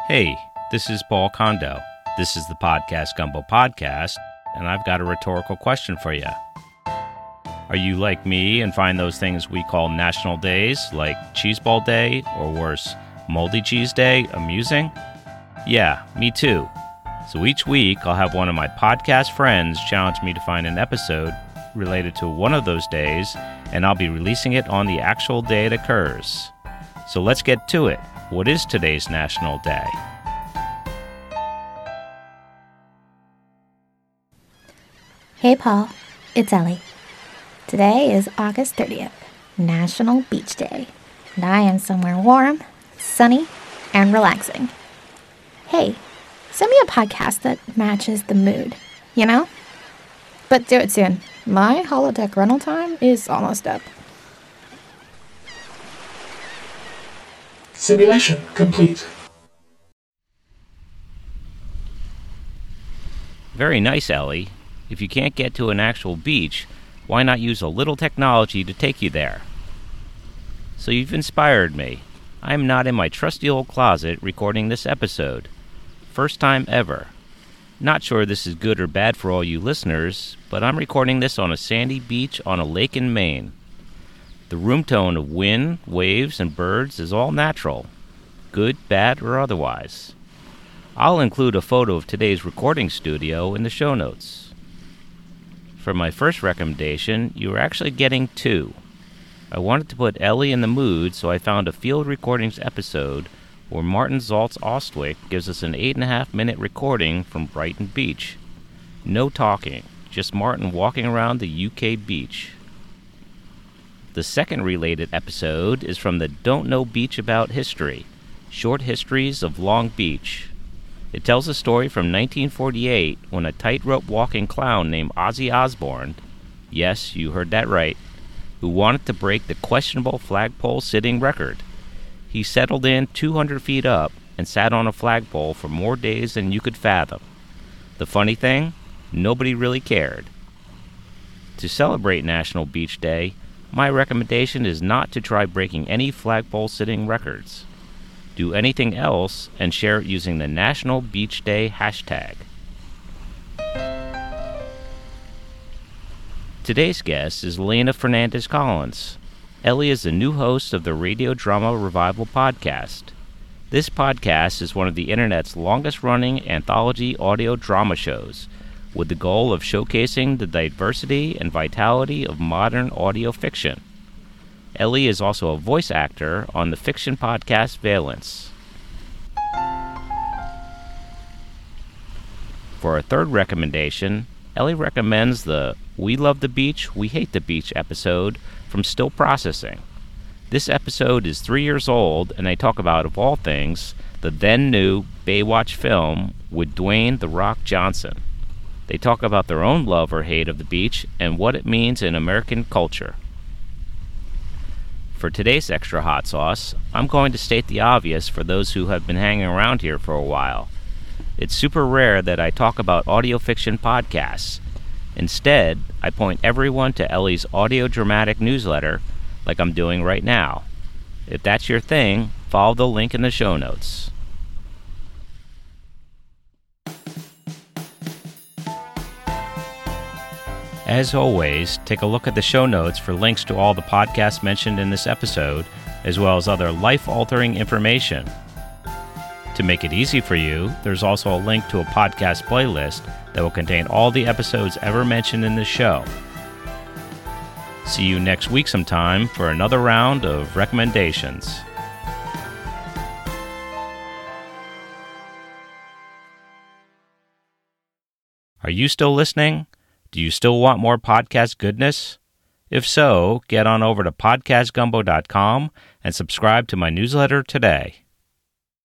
Hey, this is Paul Kondo. This is the Podcast Gumbo Podcast, and I've got a rhetorical question for you. Are you like me and find those things we call national days, like Cheeseball Day, or worse, Moldy Cheese Day, amusing? Yeah, me too. So each week, I'll have one of my podcast friends challenge me to find an episode related to one of those days, and I'll be releasing it on the actual day it occurs. So let's get to it. What is today's National Day? Hey Paul, it's Ellie. Today is August 30th, National Beach Day, and I am somewhere warm, sunny, and relaxing. Hey, send me a podcast that matches the mood, you know? But do it soon. My holodeck rental time is almost up. Simulation complete. Very nice, Ellie. If you can't get to an actual beach, why not use a little technology to take you there? So you've inspired me. I am not in my trusty old closet recording this episode. First time ever. Not sure this is good or bad for all you listeners, but I'm recording this on a sandy beach on a lake in Maine. The room tone of wind, waves, and birds is all natural, good, bad, or otherwise. I'll include a photo of today's recording studio in the show notes. For my first recommendation, you are actually getting two. I wanted to put Ellie in the mood, so I found a Field Recordings episode where Martin Zaltz Ostwick gives us an 8.5-minute recording from Brighton Beach. No talking, just Martin walking around the UK beach. The second related episode is from the Don't Know Beach About History, Short Histories of Long Beach. It tells a story from 1948 when a tightrope walking clown named Ozzy Osbourne, yes, you heard that right, who wanted to break the questionable flagpole sitting record. He settled in 200 feet up and sat on a flagpole for more days than you could fathom. The funny thing, nobody really cared. To celebrate National Beach Day, my recommendation is not to try breaking any flagpole sitting records. Do anything else and share it using the National Beach Day hashtag. Today's guest is Lena Fernandez-Collins. Ellie is the new host of the Radio Drama Revival podcast. This podcast is one of the internet's longest-running anthology audio drama shows, with the goal of showcasing the diversity and vitality of modern audio fiction. Ellie is also a voice actor on the fiction podcast Valence. For our third recommendation, Ellie recommends the We Love the Beach, We Hate the Beach episode from Still Processing. This episode is 3 years old, and they talk about, of all things, the then-new Baywatch film with Dwayne "The Rock" Johnson. They talk about their own love or hate of the beach and what it means in American culture. For today's extra hot sauce, I'm going to state the obvious for those who have been hanging around here for a while. It's super rare that I talk about audio fiction podcasts. Instead, I point everyone to Ellie's audio dramatic newsletter like I'm doing right now. If that's your thing, follow the link in the show notes. As always, take a look at the show notes for links to all the podcasts mentioned in this episode, as well as other life-altering information. To make it easy for you, there's also a link to a podcast playlist that will contain all the episodes ever mentioned in this show. See you next week sometime for another round of recommendations. Are you still listening? Do you still want more podcast goodness? If so, get on over to podcastgumbo.com and subscribe to my newsletter today.